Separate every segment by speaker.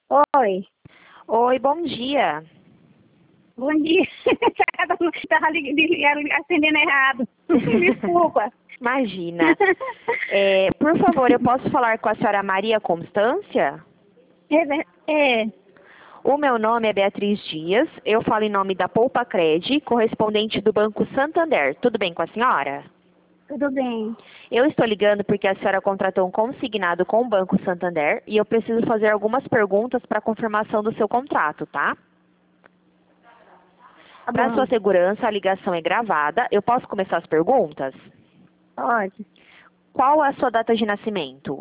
Speaker 1: Oi,
Speaker 2: Oi, bom dia.
Speaker 1: bom dia. Estava acendendo errado. Desculpa.
Speaker 2: Imagina. Por favor, eu posso falar com a senhora Maria Constância?
Speaker 1: É,
Speaker 2: O meu nome é Beatriz Dias, eu falo em nome da Poupa Cred, correspondente do Banco Santander. Tudo bem com a senhora?
Speaker 1: tudo bem.
Speaker 2: Eu estou ligando porque a senhora contratou um consignado com o Banco Santander e eu preciso fazer algumas perguntas para confirmação do seu contrato, tá?
Speaker 1: Tá
Speaker 2: Para sua
Speaker 1: bom,
Speaker 2: segurança, a ligação é gravada. Eu posso começar as perguntas?
Speaker 1: pode.
Speaker 2: Qual é a sua data de nascimento?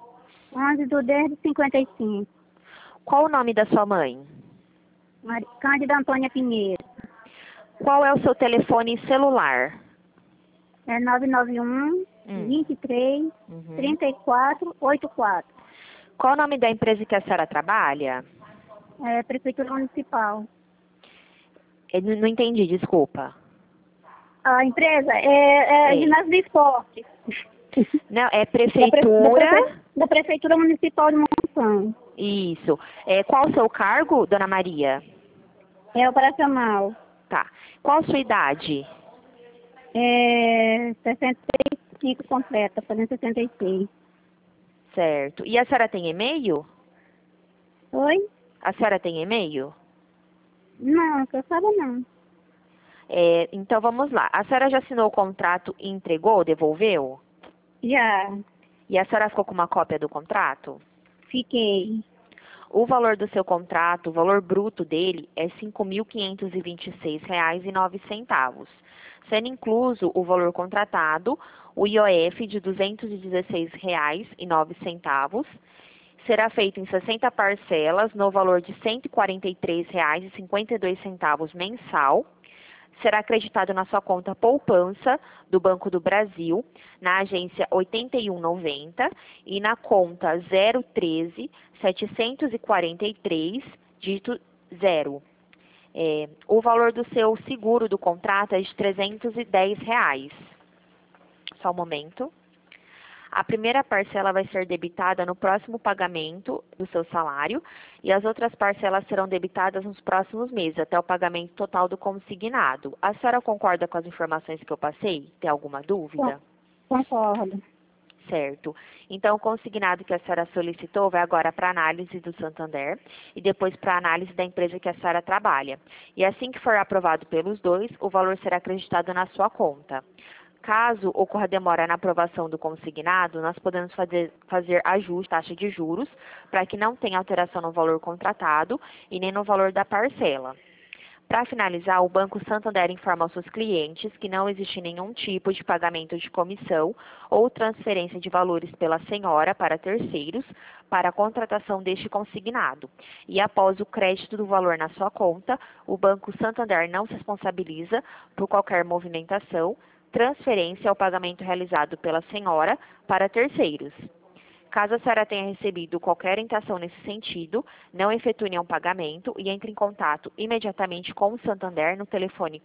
Speaker 1: 11/10/55.
Speaker 2: Qual o nome da sua mãe?
Speaker 1: Cândida Antônia Pinheiro.
Speaker 2: Qual é o seu telefone celular?
Speaker 1: É 991
Speaker 2: Hum.
Speaker 1: 23
Speaker 2: Uhum.
Speaker 1: 34 84.
Speaker 2: Qual o nome da empresa que a senhora trabalha?
Speaker 1: É Prefeitura Municipal.
Speaker 2: Eu não entendi, desculpa.
Speaker 1: A empresa é
Speaker 2: É.
Speaker 1: ginásio de esporte.
Speaker 2: Não, é
Speaker 1: Da,
Speaker 2: prefeitura.
Speaker 1: da Prefeitura Municipal de Monção.
Speaker 2: Isso. Qual o seu cargo, dona Maria?
Speaker 1: É operacional.
Speaker 2: Tá. Qual a sua idade?
Speaker 1: É 65 completa, fazendo 66.
Speaker 2: Certo. E a senhora tem e-mail?
Speaker 1: Oi?
Speaker 2: A senhora tem e-mail?
Speaker 1: Não, que eu saiba não.
Speaker 2: Então vamos lá. A senhora já assinou o contrato e entregou, devolveu?
Speaker 1: Já
Speaker 2: E a senhora ficou com uma cópia do contrato?
Speaker 1: fiquei.
Speaker 2: O valor do seu contrato, o valor bruto dele, é R$ 5.526,09, sendo incluso o valor contratado, o IOF de R$ 216,09, será feito em 60 parcelas no valor de R$ 143,52 mensal, será acreditado na sua conta poupança do Banco do Brasil, na agência 8190 e na conta 013 743, dígito 0. O valor do seu seguro do contrato é de R$ 310. Só um momento. A primeira parcela vai ser debitada no próximo pagamento do seu salário e as outras parcelas serão debitadas nos próximos meses, até o pagamento total do consignado. A senhora concorda com as informações que eu passei? Tem alguma dúvida?
Speaker 1: Concordo.
Speaker 2: Certo. Então, o consignado que a senhora solicitou vai agora para análise do Santander e depois para análise da empresa que a senhora trabalha. E assim que for aprovado pelos dois, o valor será acreditado na sua conta. Caso ocorra demora na aprovação do consignado, nós podemos fazer ajuste, taxa de juros, para que não tenha alteração no valor contratado e nem no valor da parcela. Para finalizar, o Banco Santander informa aos seus clientes que não existe nenhum tipo de pagamento de comissão ou transferência de valores pela senhora para terceiros para a contratação deste consignado. E após o crédito do valor na sua conta, o Banco Santander não se responsabiliza por qualquer movimentação, transferência ou pagamento realizado pela senhora para terceiros. Caso a senhora tenha recebido qualquer orientação nesse sentido, não efetue nenhum pagamento e entre em contato imediatamente com o Santander no telefone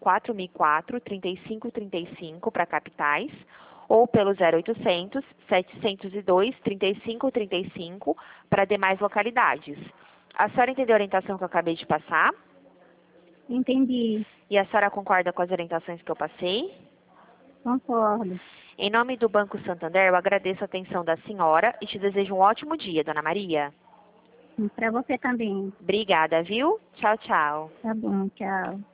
Speaker 2: 4004-3535 para capitais ou pelo 0800 702 3535 para demais localidades. A senhora entendeu a orientação que eu acabei de passar?
Speaker 1: Entendi.
Speaker 2: E a senhora concorda com as orientações que eu passei?
Speaker 1: Concordo.
Speaker 2: Em nome do Banco Santander, eu agradeço a atenção da senhora e te desejo um ótimo dia, dona Maria.
Speaker 1: Para você também.
Speaker 2: Obrigada, viu? Tchau, tchau.
Speaker 1: Tá bom, tchau.